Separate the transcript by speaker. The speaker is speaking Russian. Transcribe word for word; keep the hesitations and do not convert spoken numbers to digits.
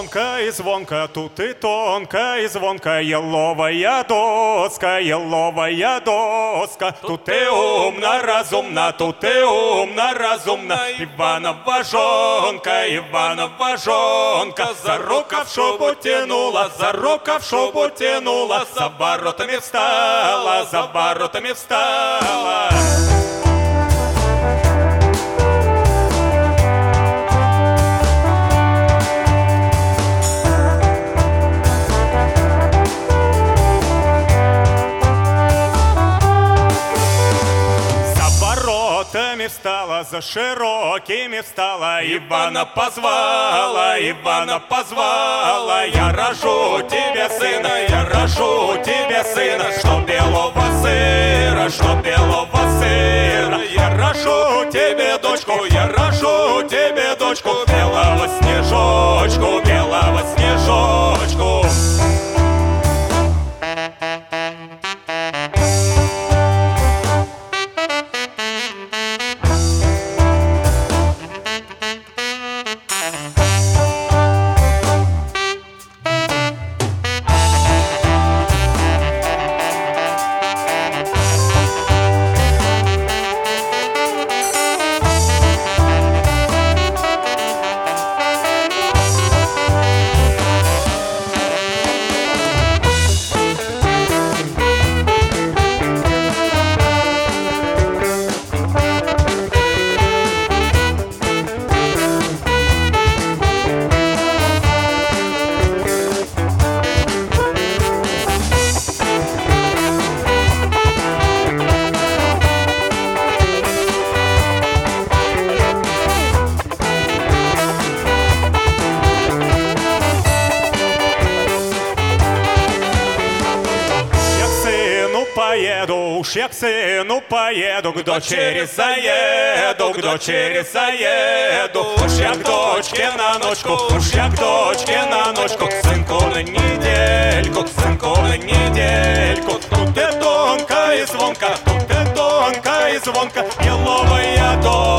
Speaker 1: тонко и звонко, тут и тонко и звонко, еловая доска, еловая доска. Тут и умно, разумно, тут и умно, разумно. Иванова жонка, Иванова жонка, за рукав шубу тянула, за рукав шубу тянула, за воротами встала, за воротами встала. Встала, за широкими встала, Ивана позвала, Ивана позвала. Я рожу тебе сына, я рожу тебе сына, что белого сыра, что белого сыра. Я рожу тебе дочку, я рожу тебе дочку, белого снежочку, белого снежочку. Поеду, уж я к сыну поеду, к дочери заеду, к дочери заеду. Уж я к дочке на ночку, уж я к дочке на ночку, к сынку на недельку, к сынку на недельку. Тут и тонко и звонко, тут и тонко и звонко, еловая дочь.